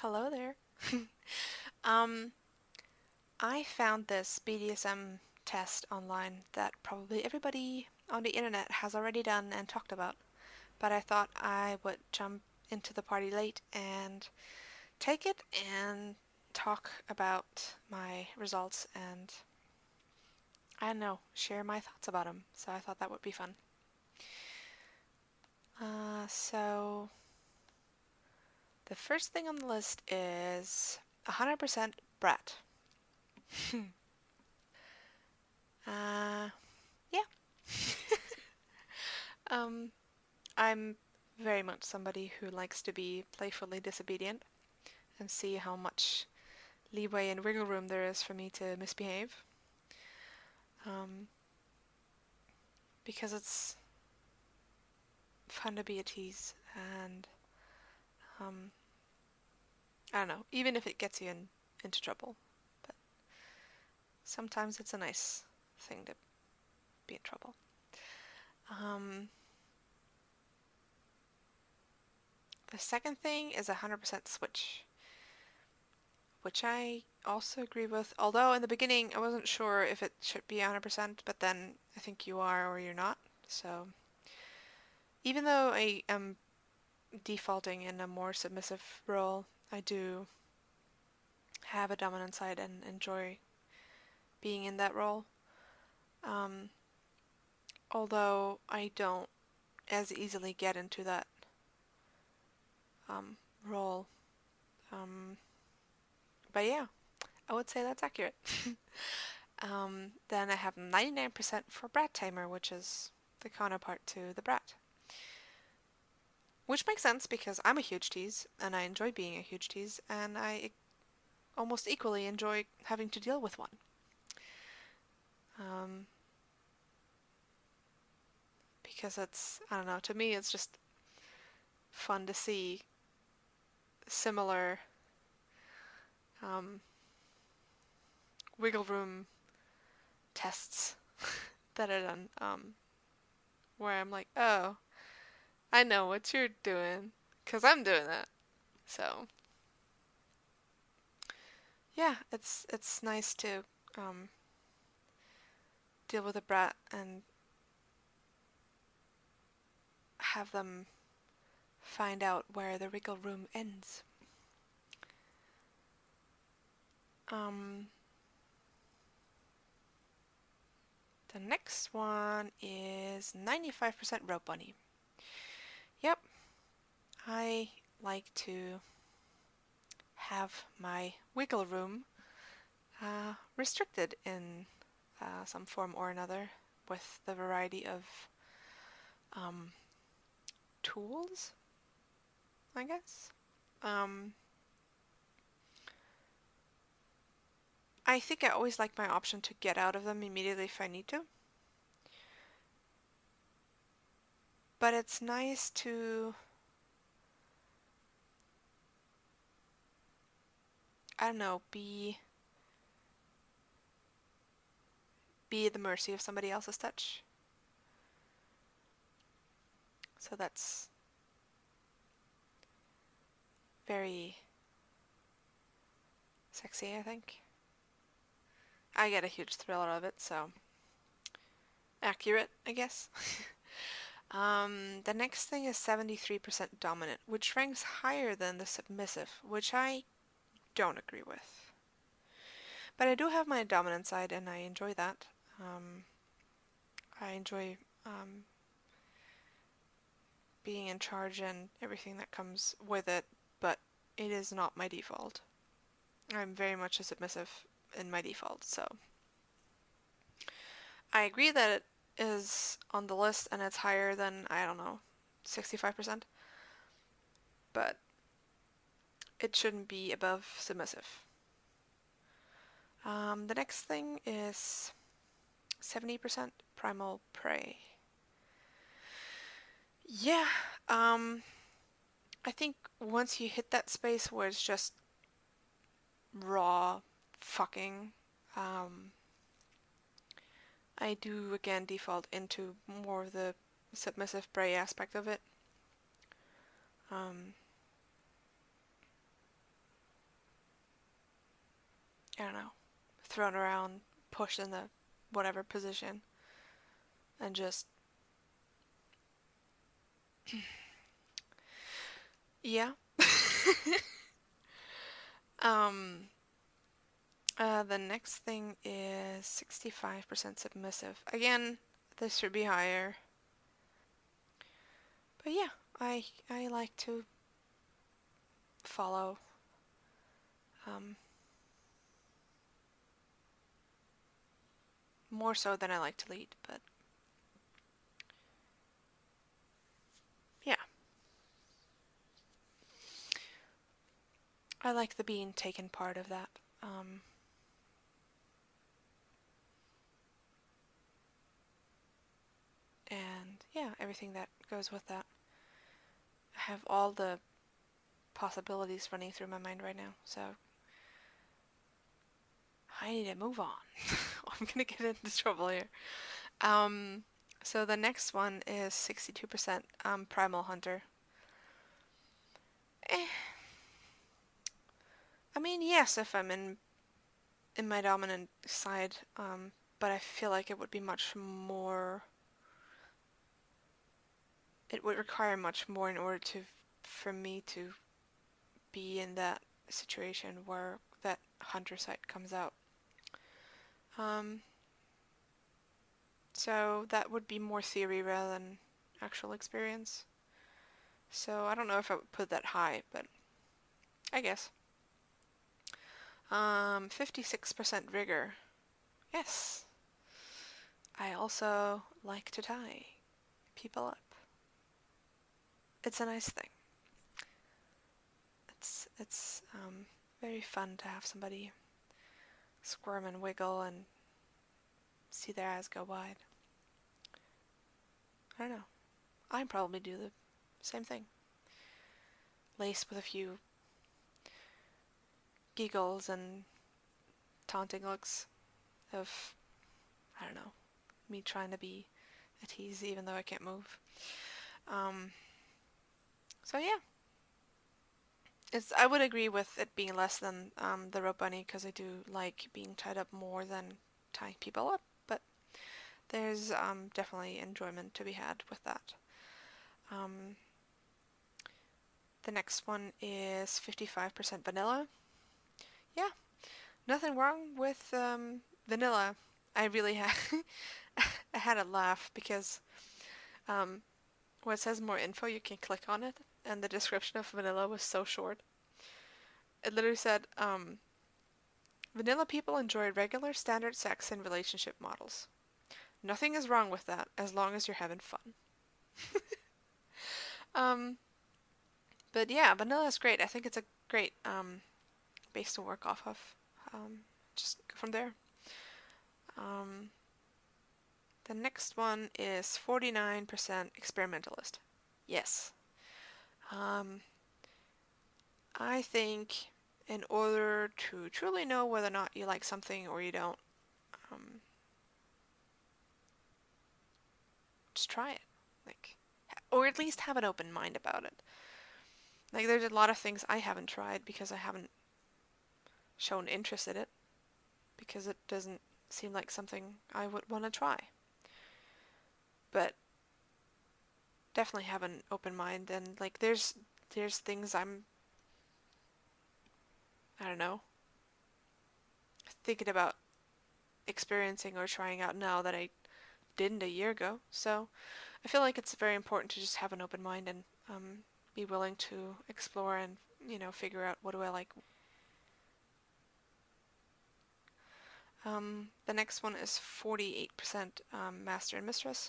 Hello there. Um, I found this BDSM test online that probably everybody on the internet has already done and talked about, but I thought I would jump into the party late and take it and talk about my results and, I don't know, share my thoughts about them. So I thought that would be fun. So the first thing on the list is 100% brat. Uh, yeah. Um, I'm very much somebody who likes to be playfully disobedient and see how much leeway and wiggle room there is for me to misbehave. Um, because it's fun to be a tease, and um, I don't know, even if it gets you into trouble, but sometimes it's a nice thing to be in trouble. Um, the second thing is 100% switch, which I also agree with. Although in the beginning I wasn't sure if it should be 100%, but then I think you are or you're not. So even though I am defaulting in a more submissive role, I do have a dominant side and enjoy being in that role. Um, although I don't as easily get into that um, role. Um, but yeah, I would say that's accurate. Then I have 99% for Brat Tamer, which is the counterpart to the Brat. Which makes sense because I'm a huge tease and I enjoy being a huge tease, and I almost equally enjoy having to deal with one. Um, because I don't know, to me it's just fun to see similar um, wiggle room tests that are done, where I'm like, oh, I know what you're doing, because I'm doing that. So, yeah, it's nice to um, deal with a brat and have them find out where the wiggle room ends. Um, the next one is 95% rope bunny. Yep, I like to have my wiggle room restricted in some form or another with the variety of um, tools, I guess. Um, I think I always like my option to get out of them immediately if I need to. But it's nice to, I don't know, be at the mercy of somebody else's touch. So that's very sexy, I think. I get a huge thrill out of it, so accurate, I guess. The next thing is 73% dominant, which ranks higher than the submissive, which I don't agree with. But I do have my dominant side, and I enjoy that. Um, I enjoy being in charge and everything that comes with it, but it is not my default. I'm very much a submissive in my default, so I agree that it is on the list and it's higher than, I don't know, 65%, but it shouldn't be above submissive. The next thing is 70% primal prey. Yeah, um, I think once you hit that space where it's just raw fucking, um, I do again default into more of the submissive prey aspect of it. Um, I don't know, thrown around, pushed in the whatever position, and just, yeah. um, the next thing is 65% submissive. Again, this should be higher. But yeah, I like to follow. Um, More so than I like to lead, but yeah, I like the being taken part of that. And yeah, everything that goes with that. I have all the possibilities running through my mind right now, so I need to move on. I'm gonna get into trouble here. Um, so the next one is 62% Primal Hunter. Eh, I mean, yes, if I'm in my dominant side, but I feel like it would be much more. It would require much more in order to, for me to be in that situation where that hunter side comes out. Um, so that would be more theory rather than actual experience. So I don't know if I would put that high, but I guess. 56% rigor. Yes. I also like to tie people up. It's a nice thing. It's very fun to have somebody squirm and wiggle and see their eyes go wide. I don't know. I'd probably do the same thing. Laced with a few giggles and taunting looks of, I don't know, me trying to be a tease even though I can't move. Um, so yeah, I would agree with it being less than the rope bunny because I do like being tied up more than tying people up, but there's definitely enjoyment to be had with that. Um, the next one is 55% vanilla. Yeah, nothing wrong with vanilla. I really had I had a laugh because um, when it says more info, you can click on it, and the description of vanilla was so short. It literally said, vanilla people enjoy regular standard sex and relationship models. Nothing is wrong with that as long as you're having fun. Um, but yeah, vanilla is great. I think it's a great base to work off of. Um, just go from there. Um, the next one is 49% experimentalist. Yes. Um, I think in order to truly know whether or not you like something or you don't, um, just try it. Like, or at least have an open mind about it. Like, there's a lot of things I haven't tried because I haven't shown interest in it because it doesn't seem like something I would want to try. But definitely have an open mind and like there's things I don't know, thinking about experiencing or trying out now that I didn't a year ago. So I feel like it's very important to just have an open mind and be willing to explore and figure out what do I like. The next one is 48% master and mistress.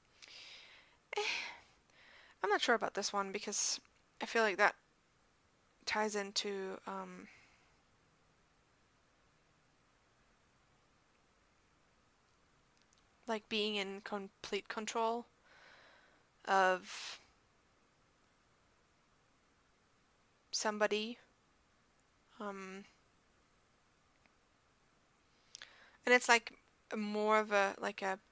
I'm not sure about this one because I feel like that ties into like being in complete control of somebody. Um, and it's like more of a like a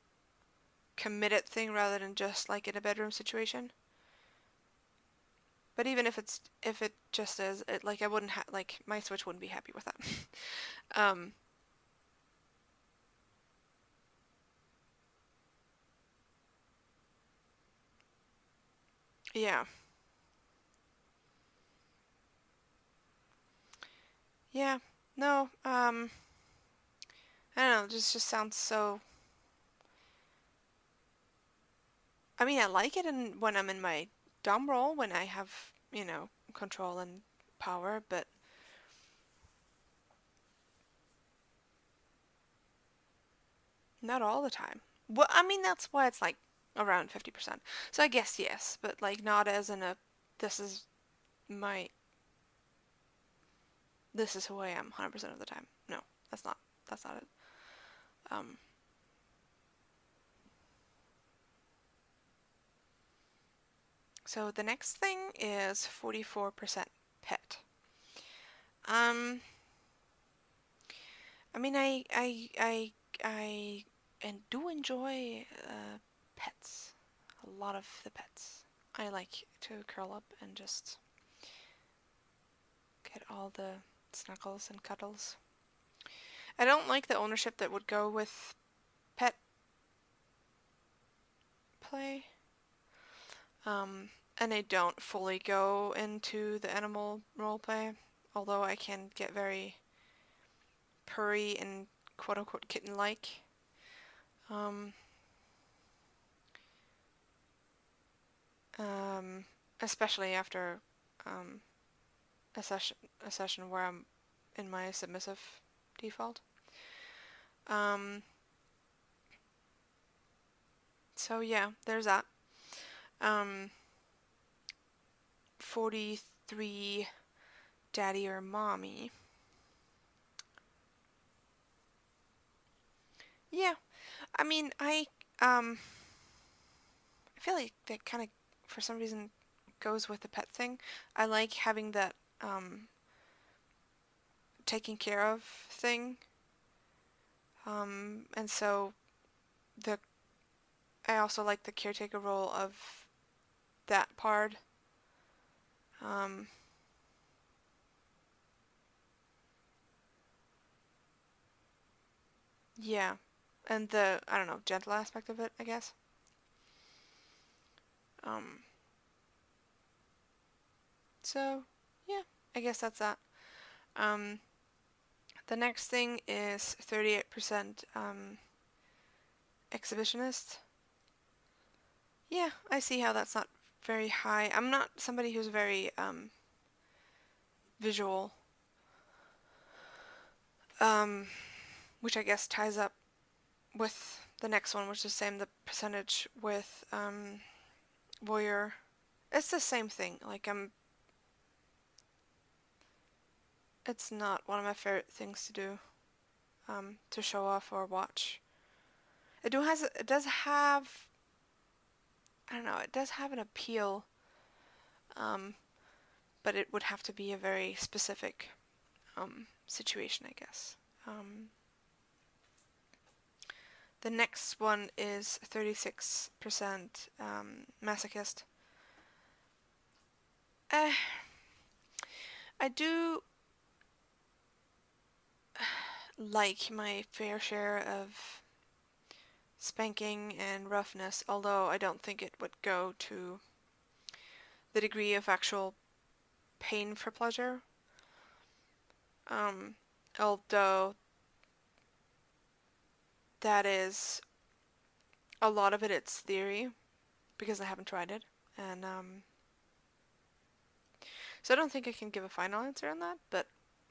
committed thing rather than just like in a bedroom situation. But even if it just is, it like I wouldn't like my Switch wouldn't be happy with that. um, yeah, yeah, no, I don't know, just sounds so. I mean, I like it when I'm in my dumb role when I have control and power, but not all the time. Well, I mean, that's why it's like around 50%. So I guess yes, but like not as in a this is my this is who I am 100% of the time. No, that's not it. Um, so the next thing is 44% pet. Um, I mean, I and do enjoy pets. A lot of the pets. I like to curl up and just get all the snuggles and cuddles. I don't like the ownership that would go with pet play. Um, and I don't fully go into the animal role play, although I can get very purry and quote unquote kitten like. Um, um, Especially after um, a session where I'm in my submissive default. Um, so yeah, there's that. Um, 43 daddy or mommy. Yeah, I mean, um I feel like that kind of for some reason goes with the pet thing. I like having that taking care of thing. And so the I also like the caretaker role of that part. Um, yeah, and the I don't know gentle aspect of it, I guess. Um, so yeah, I guess that's that. Um, the next thing is 38% exhibitionist. Yeah, I see how that's not very high. I'm not somebody who's very visual, um, which I guess ties up with the next one, which is the same the percentage with voyeur. It's the same thing. Like it's not one of my favorite things to do, to show off or watch. It does have I don't know, it does have an appeal, um, but it would have to be a very specific situation, I guess. The next one is 36% masochist. Uh, I do like my fair share of spanking and roughness, although I don't think it would go to the degree of actual pain for pleasure. Um, Although that is a lot of it's theory because I haven't tried it, and so I don't think I can give a final answer on that. But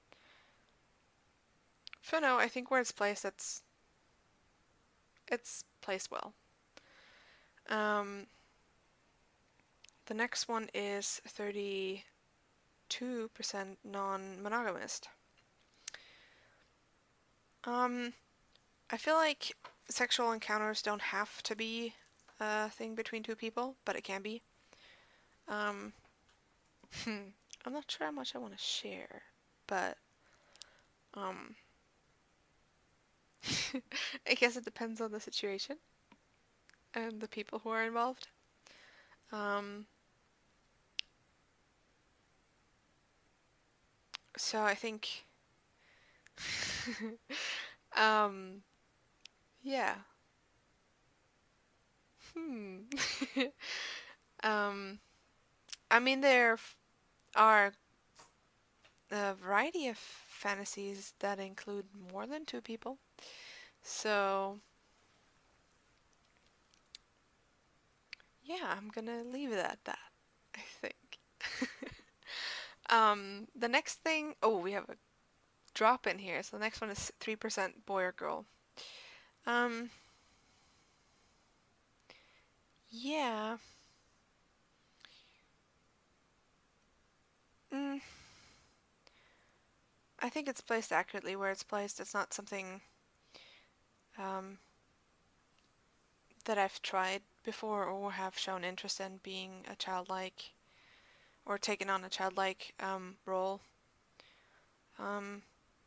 for now, I think where it's placed, it's placed well. Um, the next one is 32% non-monogamist. Um, I feel like sexual encounters don't have to be a thing between two people, but it can be. Um, I'm not sure how much I want to share, but um, I guess it depends on the situation and the people who are involved. Um, So I think, um, yeah. Hmm. um, I mean, are a variety of fantasies that include more than two people. So, yeah, I'm gonna leave it at that, I think. The next thing, oh, we have a drop in here. So the next one is 3% boy or girl. Um, yeah. Mm, I think it's placed accurately where it's placed. It's not something um, that I've tried before or have shown interest in being a childlike or taken on a childlike role. Um,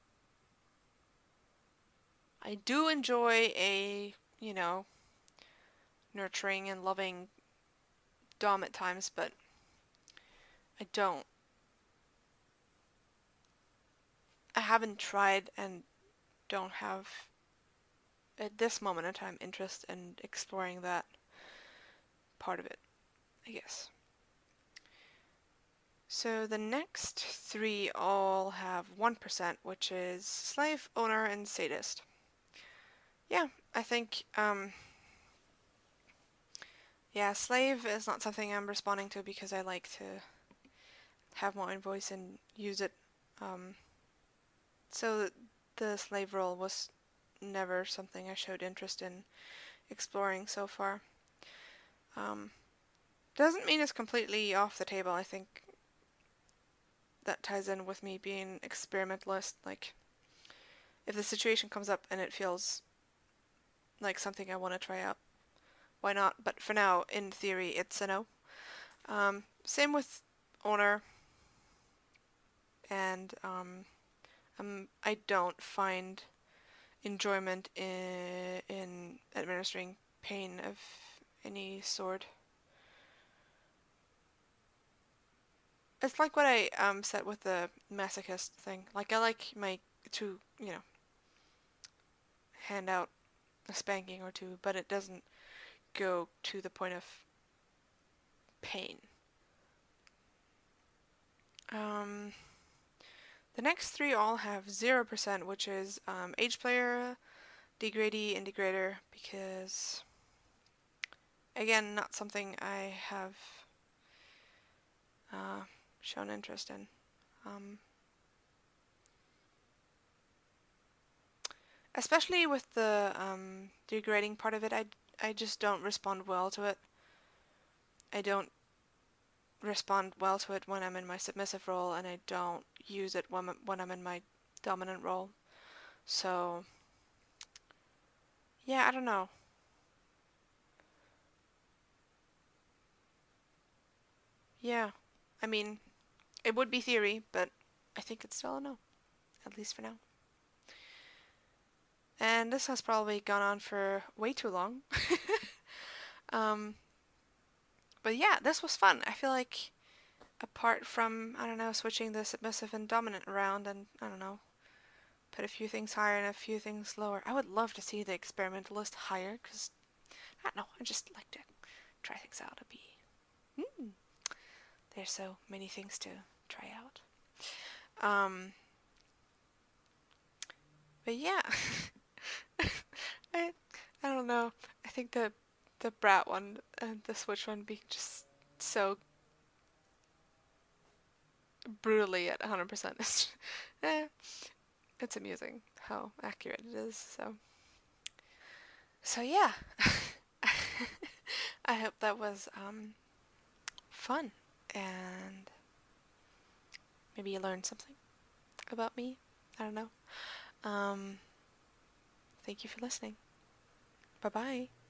I do enjoy a, nurturing and loving dom at times, but I don't. I haven't tried and don't have, at this moment in time, interest in exploring that part of it, I guess. So the next three all have 1%, which is slave, owner, and sadist. Yeah, I think, yeah, slave is not something I'm responding to because I like to have my own voice and use it. Um, so the slave role was never something I showed interest in exploring so far. Um, doesn't mean it's completely off the table. I think that ties in with me being experimentalist. Like, if the situation comes up and it feels like something I want to try out, why not? But for now, in theory, it's a no. Same with owner, and I don't find enjoyment in administering pain of any sort. It's like what I said with the masochist thing. Like I like my to hand out a spanking or two, but it doesn't go to the point of pain. Um, the next three all have 0%, which is age player, degradee, and degrader, because again, not something I have uh, shown interest in. Um, Especially with the degrading part of it, I just don't respond well to it. I don't respond well to it when I'm in my submissive role, and I don't use it when I'm in my dominant role. So, yeah, I don't know. Yeah, I mean, it would be theory, but I think it's still a no, at least for now. And this has probably gone on for way too long. um, but yeah, this was fun. I feel like apart from, I don't know, switching the submissive and dominant around and, I don't know, put a few things higher and a few things lower. I would love to see the experimentalist higher because, I don't know, I just like to try things out. It'd be, hmm, there's so many things to try out. Um, but yeah, I, I don't know. I think the brat one and the switch one being just so brutally at 100% is, eh, it's amusing how accurate it is. So yeah, I hope that was fun and maybe you learned something about me. I don't know. Um, Thank you for listening. Bye bye.